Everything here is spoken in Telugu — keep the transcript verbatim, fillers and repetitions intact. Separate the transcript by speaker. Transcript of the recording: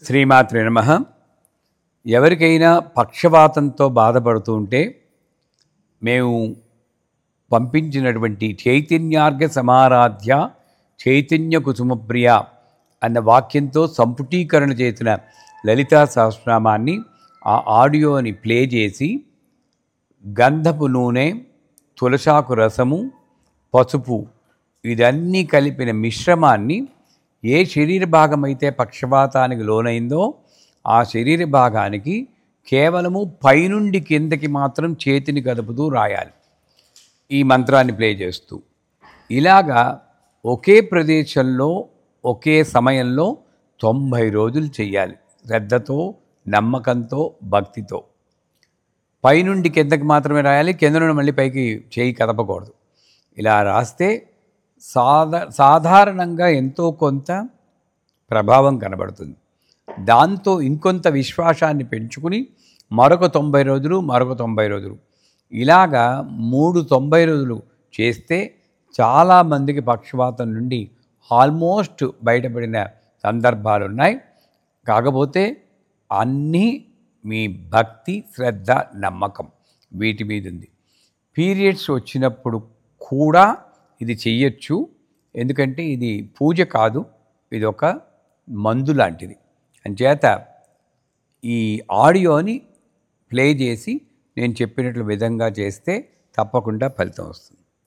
Speaker 1: శ్రీమాత్రే నమః. ఎవరికైనా పక్షవాతంతో బాధపడుతూ ఉంటే మేము పంపించినటువంటి చైతన్యార్ఘ సమారాధ్య చైతన్య కుసుమప్రియ అన్న వాక్యంతో సంపుటీకరణ చేసిన లలితా సహస్రనామాన్ని ఆ ఆడియోని ప్లే చేసి గంధపు నూనె, తులసాకు రసము, పసుపు ఇదన్నీ కలిపిన మిశ్రమాన్ని ఏ శరీర భాగం అయితే పక్షవాతానికి లోనైందో ఆ శరీర భాగానికి కేవలము పైనుండి కిందకి మాత్రం చేతిని కదుపుతూ రాయాలి ఈ మంత్రాన్ని ప్లే చేస్తూ. ఇలాగా ఒకే ప్రదేశంలో ఒకే సమయంలో తొంభై రోజులు చెయ్యాలి. శ్రద్ధతో, నమ్మకంతో, భక్తితో. పైనుండి కిందకి మాత్రమే రాయాలి, కింద నుండి మళ్ళీ పైకి చేయి కదపకూడదు. ఇలా రాస్తే సాధా సాధారణంగా ఎంతో కొంత ప్రభావం కనబడుతుంది. దాంతో ఇంకొంత విశ్వాసాన్ని పెంచుకుని మరొక తొంభై రోజులు మరొక తొంభై రోజులు ఇలాగా మూడు తొంభై రోజులు చేస్తే చాలామందికి పక్షవాతం నుండి ఆల్మోస్ట్ బయటపడిన సందర్భాలు ఉన్నాయి. కాకపోతే అన్నీ మీ భక్తి, శ్రద్ధ, నమ్మకం వీటి మీద ఉంది. పీరియడ్స్ వచ్చినప్పుడు కూడా ఇది చెయ్యొచ్చు. ఎందుకంటే ఇది పూజ కాదు, ఇది ఒక మందు లాంటిది. అంచేత ఈ ఆడియోని ప్లే చేసి నేను చెప్పినట్లు విధంగా చేస్తే తప్పకుండా ఫలితం వస్తుంది.